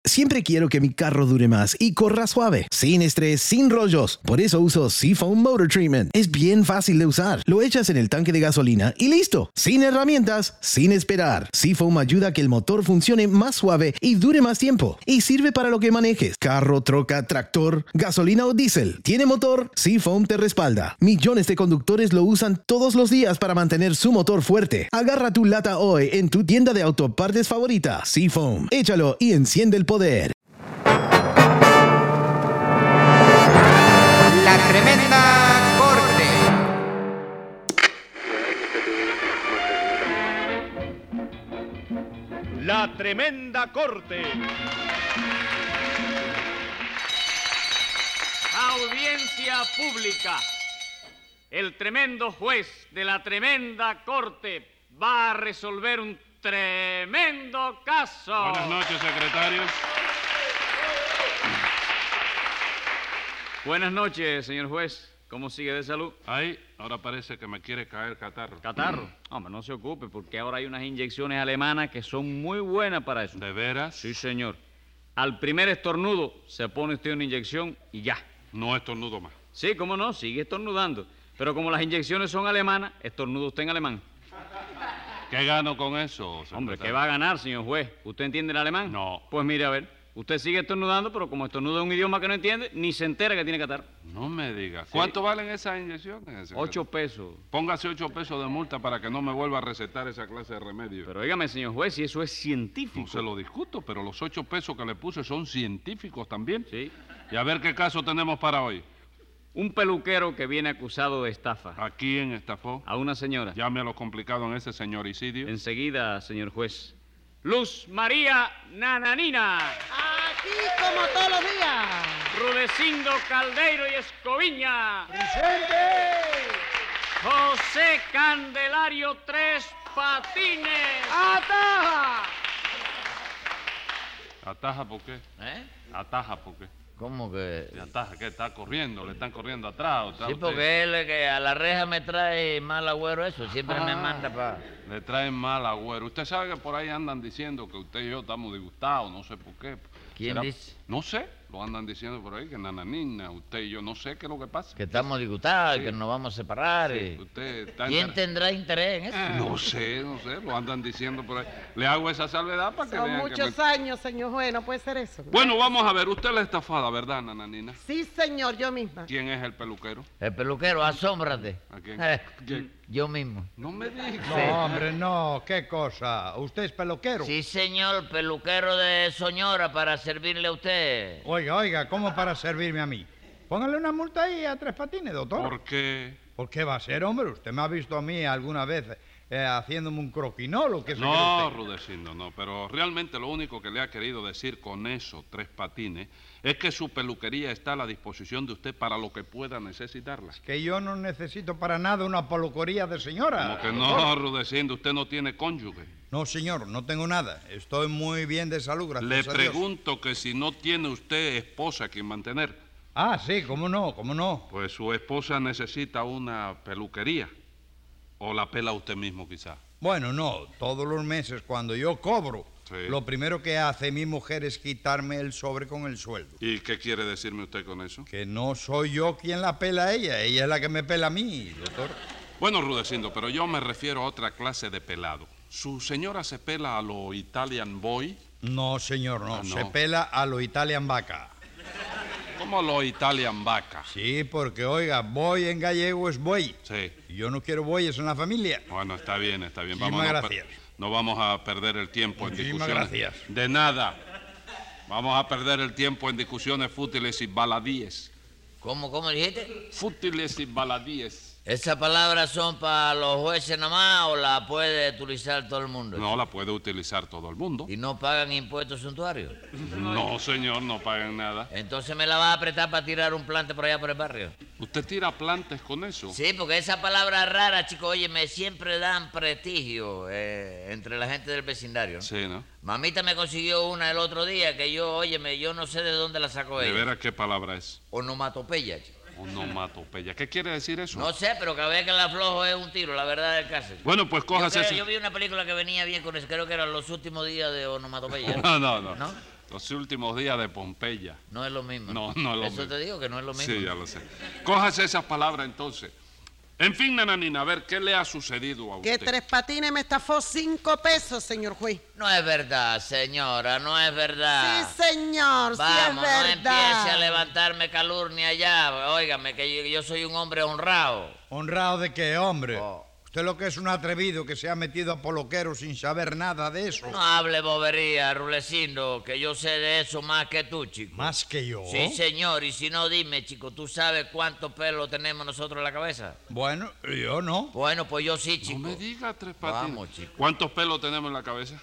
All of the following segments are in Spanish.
Siempre quiero que mi carro dure más y corra suave, sin estrés, sin rollos. Por eso uso Seafoam Motor Treatment. Es bien fácil de usar. Lo echas en el tanque de gasolina y listo. Sin herramientas, sin esperar. Seafoam ayuda a que el motor funcione más suave y dure más tiempo. Y sirve para lo que manejes. Carro, troca, tractor, gasolina o diésel. ¿Tiene motor? Seafoam te respalda. Millones de conductores lo usan todos los días para mantener su motor fuerte. Agarra tu lata hoy en tu tienda de autopartes favorita. Seafoam. Échalo y enciende el poder. La Tremenda Corte. La Tremenda Corte. Audiencia pública. El tremendo juez de la Tremenda Corte va a resolver un tremendo caso. Buenas noches, secretario. Buenas noches, señor juez. ¿Cómo sigue de salud? Ahí, ahora parece que me quiere caer catarro. ¿Catarro? Hombre, no se ocupe, porque ahora hay unas inyecciones alemanas que son muy buenas para eso. ¿De veras? Sí, señor. Al primer estornudo se pone usted una inyección y ya. No estornudo más. Sí, cómo no, sigue estornudando. Pero como las inyecciones son alemanas, estornuda usted en alemán. ¿Qué gano con eso, secretario? Hombre, ¿qué va a ganar, señor juez? ¿Usted entiende el alemán? No. Pues mire, a ver. Usted sigue estornudando, pero como estornuda un idioma que no entiende, ni se entera que tiene catarro. No me diga. Sí. ¿Cuánto valen esas inyecciones, secretario? 8 pesos. Póngase 8 pesos de multa para que no me vuelva a recetar esa clase de remedio. Pero óigame, señor juez, si eso es científico. No se lo discuto, pero los 8 pesos que le puse son científicos también. Sí. Y a ver qué caso tenemos para hoy. Un peluquero que viene acusado de estafa ¿A quién estafó? a una señora. Llame a lo complicado en ese señoricidio. Enseguida, señor juez. Luz María Nananina. Aquí como todos los días. Rudecindo Caldeiro y Escoviña. ¡Presente! José Candelario Tres Patines. ¡Ataja! ¿Ataja por qué? ¿Eh? ¿Ataja por qué? ¿Cómo que? ¿Y ataja qué? ¿Está corriendo? ¿Le están corriendo atrás? ¿O está Sí, usted- porque él que a la reja me trae mal agüero eso, siempre me manda para... Le traen mal agüero. Usted sabe que por ahí andan diciendo que usted y yo estamos disgustados, no sé por qué. ¿Quién dice? No sé, lo andan diciendo por ahí, que Nananina, usted y yo, no sé qué es lo que pasa. Que estamos disgustados, Sí. que nos vamos a separar. Sí, usted está ¿Quién enter- tendrá interés en eso? No sé, lo andan diciendo por ahí. Le hago esa salvedad para que Son vean que muchos me... años, señor juez, no puede ser eso. Bueno, vamos a ver, usted es la estafada, ¿verdad, Nananina? Sí, señor, yo misma. ¿Quién es el peluquero? El peluquero, asómbrate. ¿A quién? ¿Quién? Yo mismo. No me diga. No, hombre, no, qué cosa. ¿Usted es peluquero? Sí, señor, peluquero de Soñora para servirle a usted. Oiga, oiga, ¿cómo para servirme a mí? Póngale una multa ahí a Tres Patines, doctor. ¿Por qué? ¿Por qué va a ser, hombre? Usted me ha visto a mí alguna vez haciéndome un croquinol o qué se No, cree usted? Rudecindo, no, pero realmente lo único que le ha querido decir con eso, Tres Patines, es que su peluquería está a la disposición de usted para lo que pueda necesitarla. Que yo no necesito para nada una peluquería de señora. Como que no, doctor. Rudecindo, usted no tiene cónyuge. No, señor, no tengo nada. Estoy muy bien de salud, gracias Le a Dios. pregunto que si no tiene usted esposa a quien mantener, Ah, sí, cómo no, cómo no. pues su esposa necesita una peluquería. ¿O la pela usted mismo, quizá? Bueno, no, todos los meses cuando yo cobro, Sí. lo primero que hace mi mujer es quitarme el sobre con el sueldo. ¿Y qué quiere decirme usted con eso? Que no soy yo quien la pela a ella es la que me pela a mí, doctor. Bueno, Rudecindo, pero yo me refiero a otra clase de pelado. ¿Su señora se pela a lo Italian Boy? No, señor, no, Ah, no. se pela a lo Italian Vaca. ¿Cómo a lo Italian Vaca? Sí, porque, oiga, boy en gallego es buey. Sí. Y yo no quiero bueyes en la familia. Bueno, está bien, está bien. Muchísimas no gracias. No vamos a perder el tiempo en Muchísimas discusiones. gracias. De nada. Vamos a perder el tiempo en discusiones fútiles y baladíes. ¿Cómo dijiste? Fútiles y baladíes. ¿Esas palabras son para los jueces nada más o la puede utilizar todo el mundo? No la puede utilizar todo el mundo. ¿Y no pagan impuestos suntuarios? No, señor, no pagan nada. Entonces me la va a apretar para tirar un plante por allá por el barrio. ¿Usted tira plantes con eso? Sí, porque esas palabras raras, chicos, oye, me siempre dan prestigio entre la gente del vecindario. Sí, ¿no? Mamita me consiguió una el otro día que yo, óyeme, yo no sé de dónde la sacó ¿De ella. veras qué palabra es? Onomatopeya, chico. Onomatopeya. ¿Qué quiere decir eso? No sé, pero cada vez que la aflojo es un tiro, la verdad del caso. Bueno, pues cójase ese... Yo vi una película que venía bien con eso, creo que eran Los últimos días de Onomatopeya. No, no, no. ¿No? Los últimos días de Pompeya. No es lo mismo. No, no es lo Eso mismo. te digo que no es lo mismo. Sí, ya lo sé. Cójase esas palabras entonces. En fin, nananina, a ver, ¿qué le ha sucedido a Que usted? Tres Patines me estafó 5 pesos, señor juez. No es verdad, señora, no es verdad. Sí, señor, Vamos, sí es no verdad. empiece a levantarme calurnia ya. Óigame, que yo soy un hombre honrado. ¿Honrado de qué, hombre? Oh. Usted lo que es un atrevido que se ha metido a poloquero sin saber nada de eso. No hable bobería, Rulecindo, que yo sé de eso más que tú, chico. Más que yo. Sí, señor, y si no, dime, chico, ¿tú sabes cuánto pelo tenemos nosotros en la cabeza? Bueno, yo no. Bueno, pues yo sí, chico. No me diga, Tres Patines. Vamos, chico. ¿Cuántos pelos tenemos en la cabeza?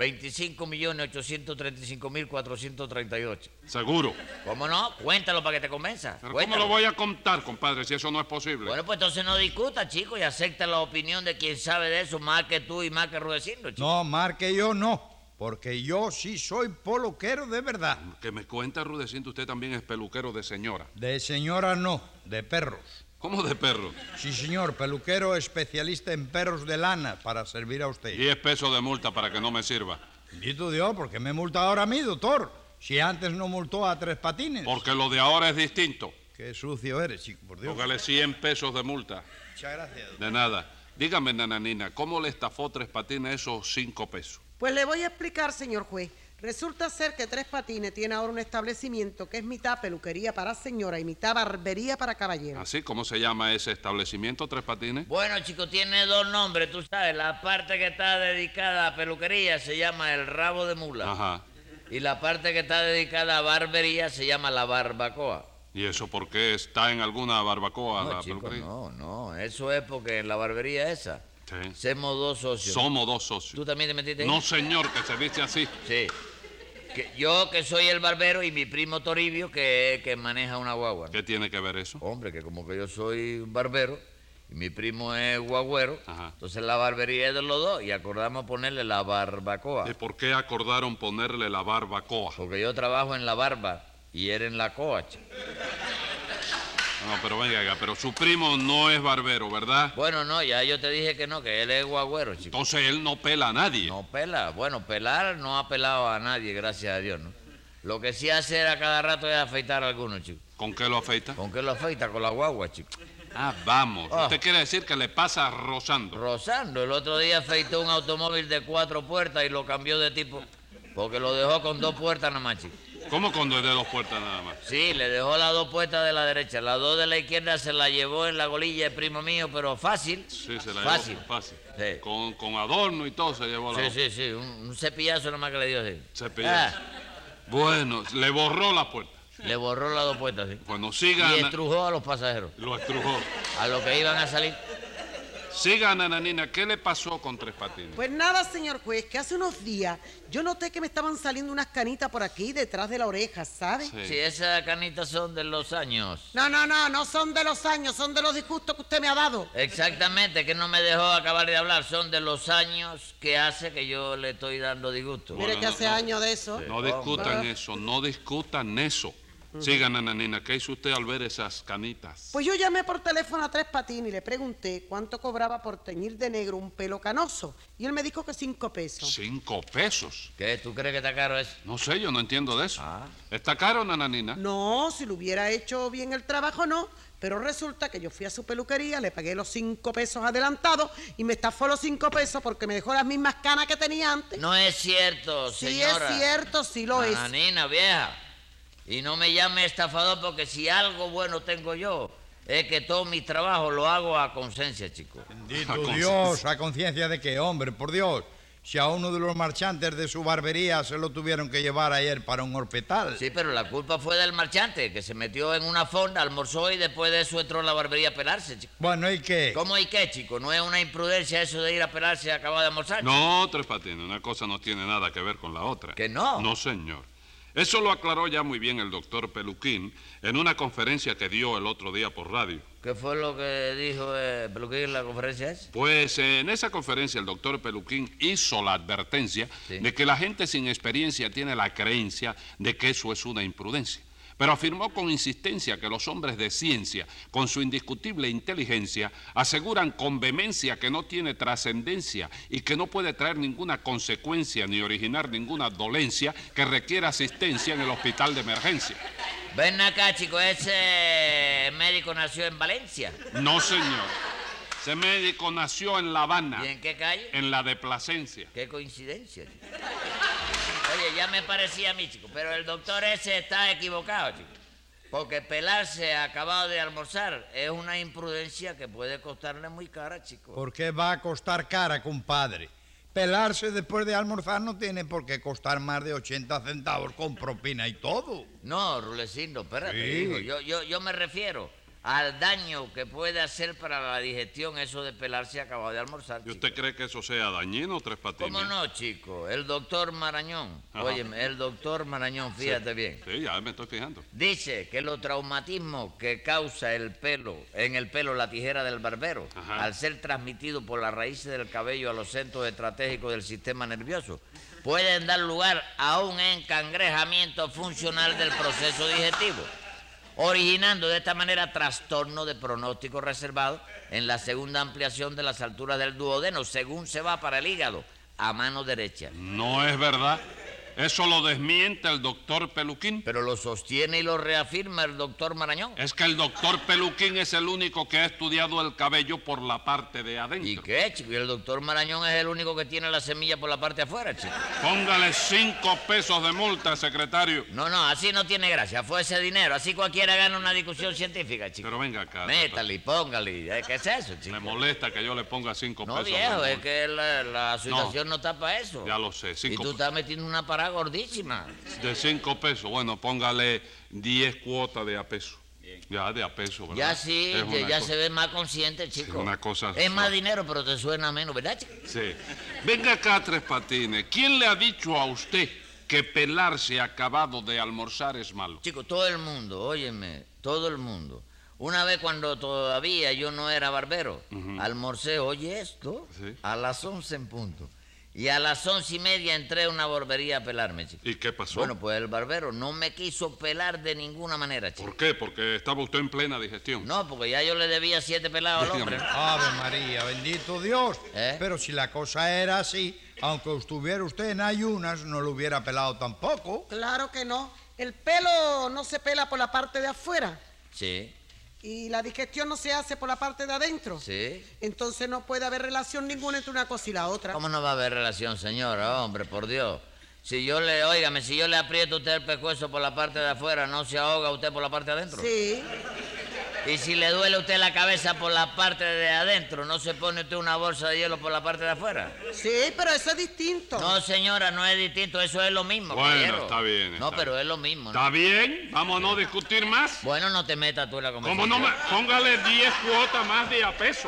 25.835.438. Seguro. ¿Cómo no? Cuéntalo para que te convenza. Pero ¿cómo Cuéntalo. lo voy a contar, compadre, si eso no es posible? Bueno, pues entonces no discuta, chico, y acepta la opinión de quien sabe de eso más que tú y más que Rudecindo, chico. No, marque yo no. Porque yo sí soy poloquero de verdad. Que me cuenta, Rudecindo, usted también es peluquero de señora. De señora no, de perros. ¿Cómo de perro? Sí, señor, peluquero especialista en perros de lana para servir a usted. 10 pesos de multa para que no me sirva. Bendito Dios, ¿por qué me multa ahora a mí, doctor? Si antes no multó a Tres Patines. Porque lo de ahora es distinto. Qué sucio eres, chico, por Dios. Póngale 100 pesos de multa. Muchas gracias, doctor. De nada. Dígame, nananina, ¿cómo le estafó Tres Patines esos 5 pesos? Pues le voy a explicar, señor juez. Resulta ser que Tres Patines tiene ahora un establecimiento que es mitad peluquería para señora y mitad barbería para caballero. ¿Así? ¿Cómo se llama ese establecimiento, Tres Patines? Bueno, chico, tiene dos nombres, tú sabes. La parte que está dedicada a peluquería se llama el rabo de mula. Ajá. Y la parte que está dedicada a barbería se llama la barbacoa. ¿Y eso por qué está en alguna barbacoa la No, chico, peluquería? no. Eso es porque en la barbería esa Sí. somos dos socios. Somos dos socios. ¿Tú también te metiste ahí? No, señor, que se dice así. Sí. Yo que soy el barbero y mi primo Toribio que maneja una guagua. ¿Qué tiene que ver eso? Hombre, que como que yo soy un barbero y mi primo es guagüero, Ajá. entonces la barbería es de los dos y acordamos ponerle la barbacoa. ¿Y por qué acordaron ponerle la barbacoa? Porque yo trabajo en la barba y él en la coa, chico. No, pero venga, pero su primo no es barbero, ¿verdad? Bueno, no, ya yo te dije que no, que él es guagüero, chico. Entonces él no pela a nadie. No pela. Bueno, pelar no ha pelado a nadie, gracias a Dios, ¿no? Lo que sí hace a cada rato es afeitar a algunos, chico. ¿Con qué lo afeita? ¿Con qué lo afeita? Con la guagua, chico. Ah, vamos. Ah. Usted quiere decir que le pasa rozando. Rozando. El otro día afeitó un automóvil de 4 puertas y lo cambió de tipo porque lo dejó con 2 puertas nada más, chico. ¿Cómo con de 2 puertas nada más? Sí, le dejó las 2 puertas de la derecha. Las 2 de la izquierda se la llevó en la golilla el primo mío, pero fácil. Sí, se la Fácil. llevó fácil. Sí. Con adorno y todo se llevó la Sí. Un cepillazo nomás que le dio así. Cepillazo. Bueno, le borró la puerta. Le borró las 2 puertas, sí. Bueno, Y siga. estrujó a los pasajeros, Lo estrujó. a los que iban a salir. Siga, nananina, ¿qué le pasó con Tres Patines? Pues nada, señor juez, que hace unos días yo noté que me estaban saliendo unas canitas por aquí detrás de la oreja, ¿sabe? Sí. Si esas canitas son de los años. No son de los años, son de los disgustos que usted me ha dado. Exactamente, que no me dejó acabar de hablar. Son de los años que hace que yo le estoy dando disgusto. Mire que hace años de eso. No discutan eso, no discutan eso. Siga, nananina, ¿qué hizo usted al ver esas canitas? Pues yo llamé por teléfono a Tres Patines y le pregunté cuánto cobraba por teñir de negro un pelo canoso. Y él me dijo que 5 pesos. 5 pesos. ¿Qué? ¿Tú crees que está caro eso? No sé, yo no entiendo de eso. Ah. ¿Está caro, nananina? No, si lo hubiera hecho bien el trabajo, no. Pero resulta que yo fui a su peluquería, le pagué los 5 pesos adelantados y me estafó los 5 pesos porque me dejó las mismas canas que tenía antes. No es cierto, Sí señora. es cierto, sí lo es. Nananina, vieja. Y no me llame estafador porque si algo bueno tengo yo es que todo mi trabajo lo hago a conciencia, chico. A Bendito conciencia. Dios, ¿a conciencia de qué, hombre? Por Dios. Si a uno de los marchantes de su barbería se lo tuvieron que llevar ayer para un hospital. Sí, pero la culpa fue del marchante, que se metió en una fonda, almorzó y después de eso entró a la barbería a pelarse, chico. Bueno, ¿y qué? ¿Cómo y qué, chico? ¿No es una imprudencia eso de ir a pelarse y acabar de almorzar? No, Tres Patines, una cosa no tiene nada que ver con la otra. ¿Que no? No, señor. Eso lo aclaró ya muy bien el doctor Peluquín en una conferencia que dio el otro día por radio. ¿Qué fue lo que dijo Peluquín en la conferencia esa? Pues en esa conferencia el doctor Peluquín hizo la advertencia Sí. de que la gente sin experiencia tiene la creencia de que eso es una imprudencia. pero afirmó con insistencia que los hombres de ciencia, con su indiscutible inteligencia, aseguran con vehemencia que no tiene trascendencia y que no puede traer ninguna consecuencia ni originar ninguna dolencia que requiera asistencia en el hospital de emergencia. Ven acá, chico, ese médico nació en Valencia. No, señor. Ese médico nació en La Habana. ¿Y en qué calle? En la de Plasencia. Qué coincidencia, chico. Oye, ya me parecía a mí, chico, pero el doctor ese está equivocado, chico. Porque pelarse acabado de almorzar es una imprudencia que puede costarle muy cara, chico. ¿Por qué va a costar cara, compadre? Pelarse después de almorzar no tiene por qué costar más de 80 centavos con propina y todo. No, Rulecindo, espérate, Sí. hijo. Yo me refiero al daño que puede hacer para la digestión eso de pelarse acabado de almorzar, ¿Y chico. usted cree que eso sea dañino, Tres Patines? ¿Cómo no, chico? El doctor Marañón, Ajá. óyeme, el doctor Marañón, fíjate bien. Sí, ya me estoy fijando. Dice que los traumatismos que causa en el pelo la tijera del barbero, Ajá. al ser transmitido por las raíces del cabello a los centros estratégicos del sistema nervioso, pueden dar lugar a un encangrejamiento funcional del proceso digestivo, originando de esta manera trastorno de pronóstico reservado en la segunda ampliación de las alturas del duodeno, según se va para el hígado, a mano derecha. No es verdad. Eso lo desmiente el doctor Peluquín. Pero lo sostiene y lo reafirma el doctor Marañón. Es que el doctor Peluquín es el único que ha estudiado el cabello por la parte de adentro. ¿Y qué, chico? Y el doctor Marañón es el único que tiene la semilla por la parte de afuera, chico. Póngale 5 pesos de multa, secretario. No, así no tiene gracia. Fue ese dinero. Así cualquiera gana una discusión científica, chico. Pero venga acá. Métale y póngale. ¿Qué es eso, chico? Me molesta que yo le ponga 5 No, pesos. viejo, de es que la situación no está para eso. Ya lo sé, Y 5 tú estás metiendo una parada gordísima. de 5 pesos. Bueno, póngale 10 cuotas de a peso. Ya, de a peso, ¿verdad? Ya sí, Es una ya cosa- se ve más consciente, chico. una cosa Es más suave. dinero, pero te suena menos, ¿verdad, chico? Sí. Venga acá, Tres Patines. ¿Quién le ha dicho a usted que pelarse acabado de almorzar es malo? Chico, todo el mundo, óyeme, todo el mundo. Una vez cuando todavía yo no era barbero, almorcé, oye esto, Sí. a las 11 en punto. Y a las 11:30 entré a una barbería a pelarme, chico. ¿Y qué pasó? Bueno, pues el barbero no me quiso pelar de ninguna manera, chico. ¿Por qué? Porque estaba usted en plena digestión. No, porque ya yo le debía 7 pelados al hombre. Ave María, bendito Dios. ¿Eh? Pero si la cosa era así, aunque estuviera usted en ayunas, no lo hubiera pelado tampoco. Claro que no. El pelo no se pela por la parte de afuera Sí, y la digestión no se hace por la parte de adentro. sí. Entonces no puede haber relación ninguna entre una cosa y la otra. ¿Cómo no va a haber relación, señora? Hombre, por Dios. Si yo le aprieto a usted el pescuezo por la parte de afuera, ¿no se ahoga usted por la parte de adentro? Sí. Y si le duele a usted la cabeza por la parte de adentro, ¿no se pone usted una bolsa de hielo por la parte de afuera? Sí, pero eso es distinto. No, señora, no es distinto, eso es lo mismo. Bueno, caballero. está bien, No, está pero bien. es lo mismo. ¿no? ¿Está bien? Vamos a no discutir más. Bueno, no te metas tú en la ¿Cómo conversación. no me...? Póngale 10 cuotas más de a peso.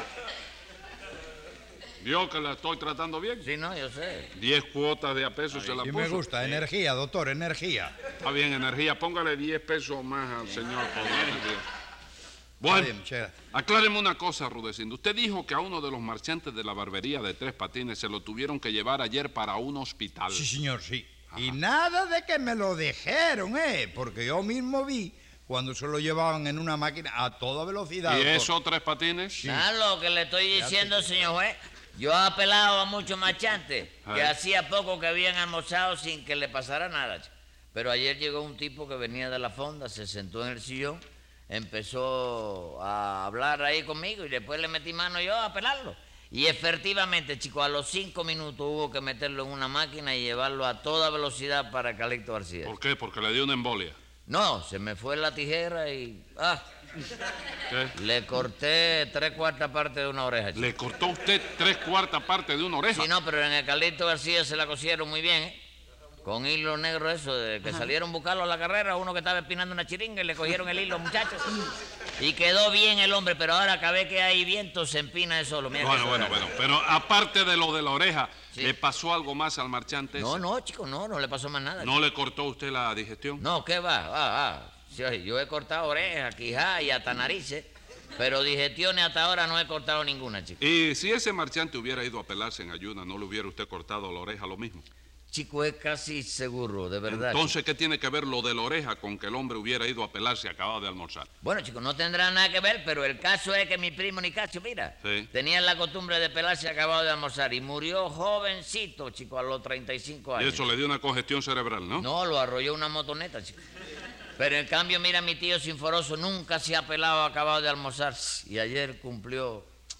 ¿Vio que la estoy tratando bien? Sí, no, yo sé. 10 cuotas de a peso se la Y puso. me gusta, energía, doctor, energía. Está bien, energía. Póngale 10 pesos más al señor. por energía. Está Bueno, bien, muchas gracias. acláreme una cosa, Rudecindo. Usted dijo que a uno de los marchantes de la barbería de Tres Patines se lo tuvieron que llevar ayer para un hospital. Sí, señor, sí. Y nada de que me lo dijeron, porque yo mismo vi cuando se lo llevaban en una máquina a toda velocidad. ¿Y doctor. eso, Tres Patines? Ah, lo que le estoy diciendo, señor juez. Yo he apelado a muchos marchantes que Ay. hacía poco que habían almorzado sin que le pasara nada. chico. Pero ayer llegó un tipo que venía de la fonda, se sentó en el sillón, empezó a hablar ahí conmigo y después le metí mano yo a pelarlo. Y efectivamente, chico, a los 5 minutos hubo que meterlo en una máquina y llevarlo a toda velocidad para Calixto García. ¿Por qué? Porque le dio una embolia. No, se me fue la tijera y... ¿Qué? le corté 3/4 parte de una oreja, chico. ¿Le cortó usted 3/4 parte de una oreja? Sí, no, pero en el Calixto García se la cosieron muy bien, ¿eh? Con hilo negro eso, de que salieron a buscarlo a la carrera, uno que estaba espinando una chiringa y le cogieron el hilo, muchachos. Y quedó bien el hombre, pero ahora cada vez que hay viento se empina él solo. Mira que Bueno, eso bueno, era. bueno. Pero aparte de lo de la oreja, Sí. ¿le pasó algo más al marchante ese? No, chico, no le pasó más nada. ¿No le cortó usted la digestión? No, ¿qué va? Sí, yo he cortado orejas, quijá y hasta narices, pero digestiones hasta ahora no he cortado ninguna, chico. Y si ese marchante hubiera ido a pelarse en ayunas, ¿no le hubiera usted cortado la oreja lo mismo? Chico, es casi seguro, de verdad. Entonces, ¿qué tiene que ver lo de la oreja con que el hombre hubiera ido a pelarse acabado de almorzar? Bueno, chico, no tendrá nada que ver, pero el caso es que mi primo Nicasio, mira, Sí. tenía la costumbre de pelarse acabado de almorzar y murió jovencito, chico, a los 35 Y años. eso le dio una congestión cerebral, ¿no? No, lo arrolló una motoneta, chico. Pero en cambio, mira, mi tío Sinforoso nunca se ha pelado acabado de almorzar y ayer cumplió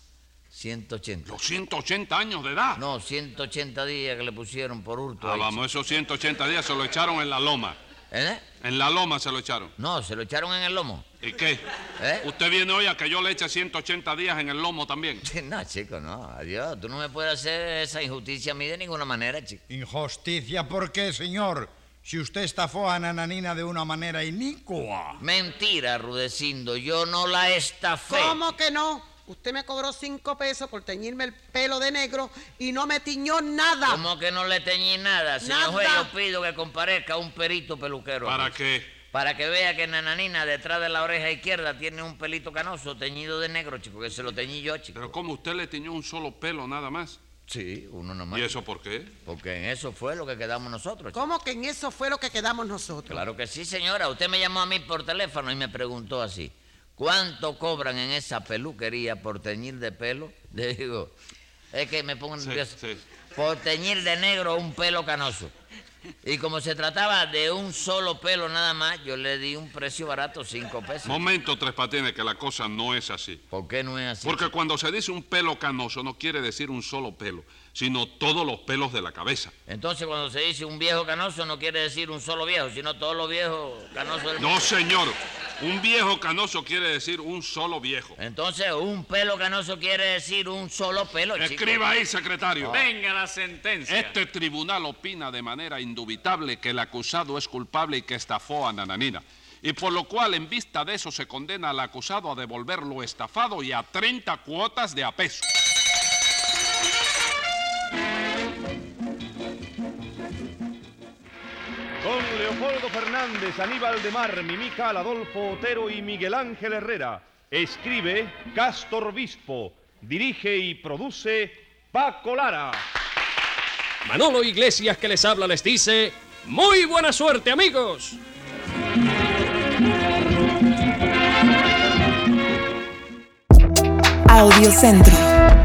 180. Los 180 años de edad. No, 180 días que le pusieron por hurto. Ah, ahí, vamos, esos 180 días se lo echaron en la loma. chico. ¿Eh? En la loma se lo echaron. No, se lo echaron en el lomo. ¿Y qué? ¿Eh? ¿Usted viene hoy a que yo le eche 180 días en el lomo también? No, chico, no. Adiós. Tú no me puedes hacer esa injusticia a mí de ninguna manera, chico. ¿Injusticia por qué, señor? Si usted estafó a Nananina de una manera inicua. Mentira, Rudecindo. Yo no la estafé. ¿Cómo que no? Usted me cobró 5 pesos por teñirme el pelo de negro y no me tiñó nada. ¿Cómo que no le teñí nada? Señor Nada. juez, yo pido que comparezca un perito peluquero. ¿Para aquí. qué? Para que vea que Nananina detrás de la oreja izquierda tiene un pelito canoso teñido de negro, chico, que se lo teñí yo, chico. Pero ¿cómo usted le tiñó un solo pelo nada más? Sí, uno nomás. ¿Y eso por qué? Porque en eso fue lo que quedamos nosotros, chico. ¿Cómo que en eso fue lo que quedamos nosotros? Claro que sí, señora. Usted me llamó a mí por teléfono y me preguntó así: ¿cuánto cobran en esa peluquería por teñir de pelo? Le digo, es que me pongo Sí, nervioso. sí. Por teñir de negro un pelo canoso. Y como se trataba de un solo pelo nada más, yo le di un precio barato, 5 pesos. Momento, Tres Patines, que la cosa no es así. ¿Por qué no es así? Porque cuando se dice un pelo canoso no quiere decir un solo pelo, sino todos los pelos de la cabeza. Entonces, cuando se dice un viejo canoso, no quiere decir un solo viejo, sino todos los viejos canosos del mundo. No, señor. Un viejo canoso quiere decir un solo viejo. Entonces, un pelo canoso quiere decir un solo pelo, chico. Escriba ahí, secretario. Venga la sentencia. Este tribunal opina de manera indubitable que el acusado es culpable y que estafó a Nananina. Y por lo cual, en vista de eso, se condena al acusado a devolver lo estafado y a 30 cuotas de apeso. Con Leopoldo Fernández, Aníbal de Mar, Mimical, Adolfo Otero y Miguel Ángel Herrera. Escribe Castor Bispo. Dirige y produce Paco Lara. Manolo Iglesias, que les habla, les dice: ¡muy buena suerte, amigos! Audiocentro.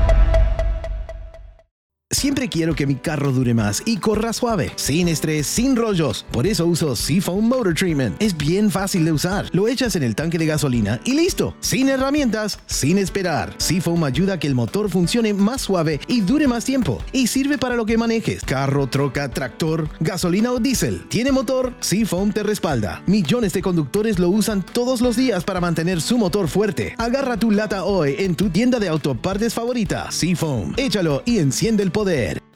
Siempre quiero que mi carro dure más y corra suave, sin estrés, sin rollos. Por eso uso Seafoam Motor Treatment. Es bien fácil de usar. Lo echas en el tanque de gasolina y listo. Sin herramientas, sin esperar. Seafoam ayuda a que el motor funcione más suave y dure más tiempo. Y sirve para lo que manejes. Carro, troca, tractor, gasolina o diésel. ¿Tiene motor? Seafoam te respalda. Millones de conductores lo usan todos los días para mantener su motor fuerte. Agarra tu lata hoy en tu tienda de autopartes favorita. Seafoam. Échalo y enciende el poder.